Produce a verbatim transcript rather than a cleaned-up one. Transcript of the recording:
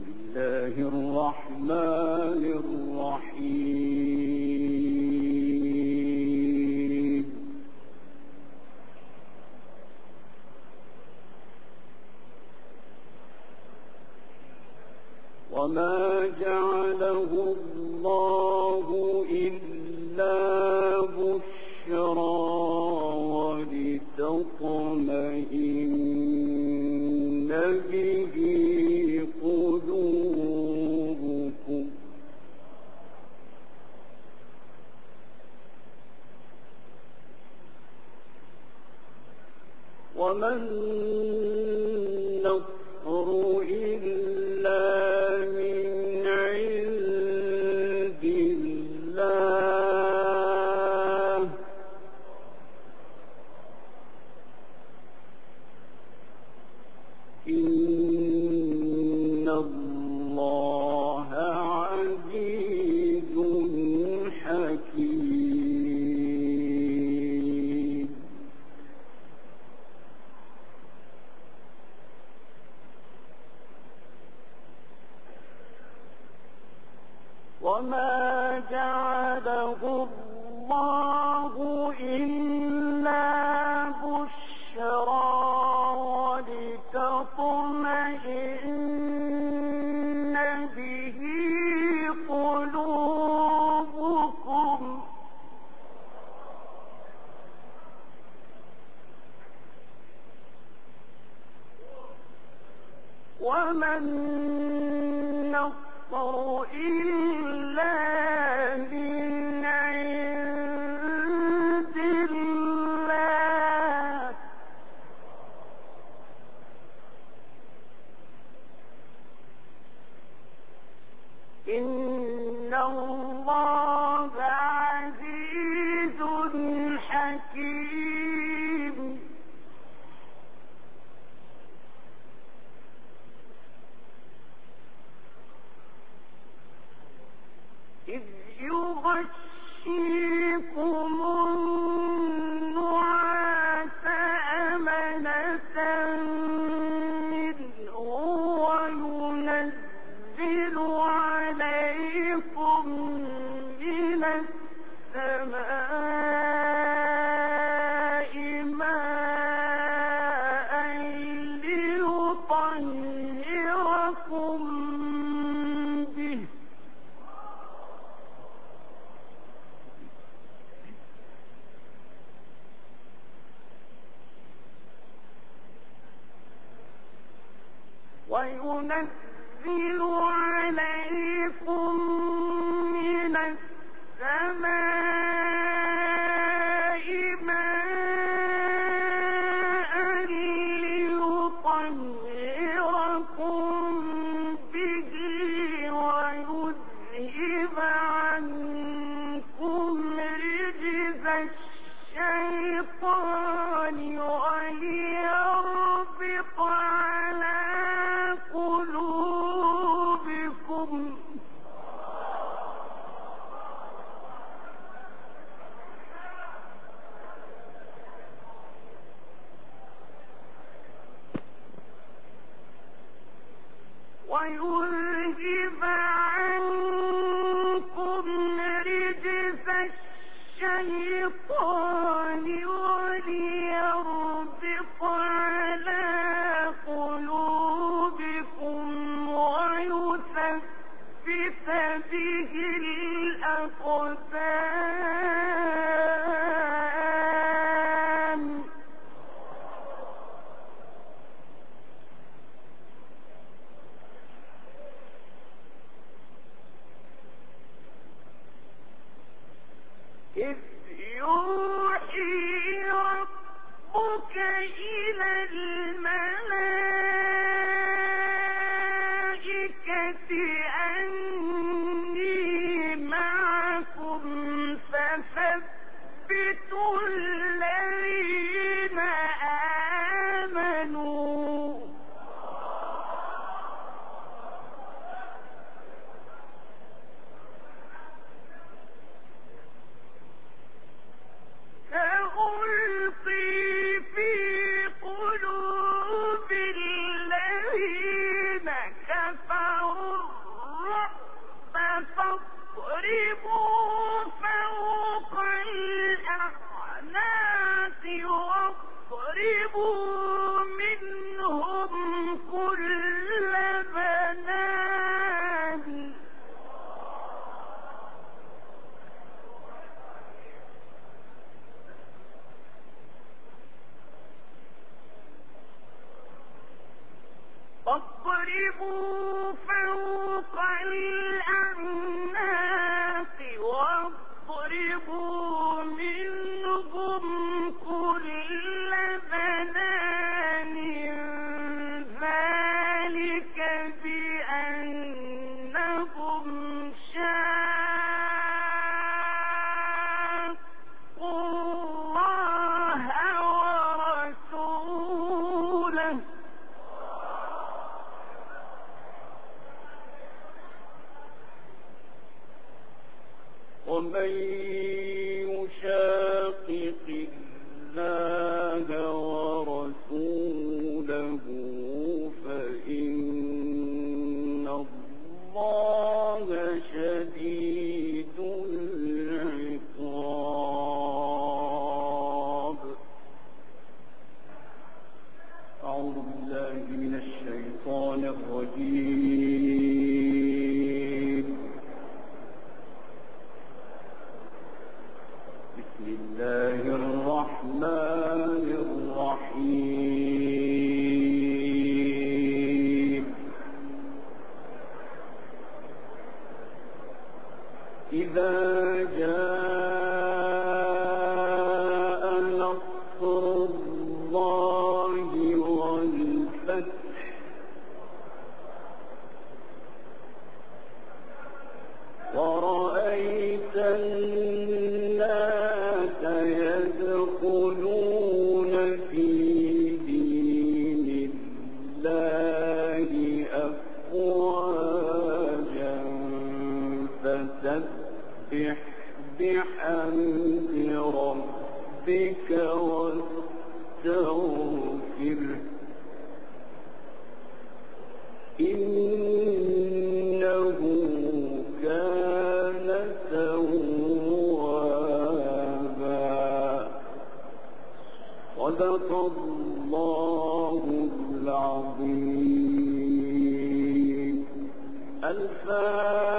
الله الرحمن الرحيم. وما جعله الله إلا بشرى ولتطمئن به قلوبكم وما النصر إلا من عند الله إن الله عزيز حكيم. وما جعله الله إلا بشرى ولتطمئن به قلوبكم وما النصر إلا من عند الله إن الله عزيز حكيم. إذ يغشيكم النعاس أمنة منه وينزل عليكم من السماء ماء ليطهركم به وينزل عليكم من السماء ماء ليطهركم به ويذهب عنكم رجز الشيطان وليربط على قلوبكم ويذهب عنكم رجز الشيطان وليربط على قلوبكم ويثبت به الأقدام. إذ يوحي ربك إلى الملائكة أني معكم فثبتوا الذين آمنوا سألقي في قلوب الذين كفروا فاضربوا فوق الأعناق واضربوا منهم كل بنان واضربوا فوق الأعناق واضربوا منهم كل بنان ذلك بأنهم شاقوا الله ورسوله ومن يشاقق الله ورسوله فإن الله شديد العقاب. أعوذ بالله من الشيطان الرجيم. بسم الله الرحمن الرحيم. إذا جاء نصر الله والفتح ورأيت الناس يدخلون في دين الله أفواجا فسبح بحمد ربك واستغفره إنه كان توابا. صدق الله العظيم. الفاتحة.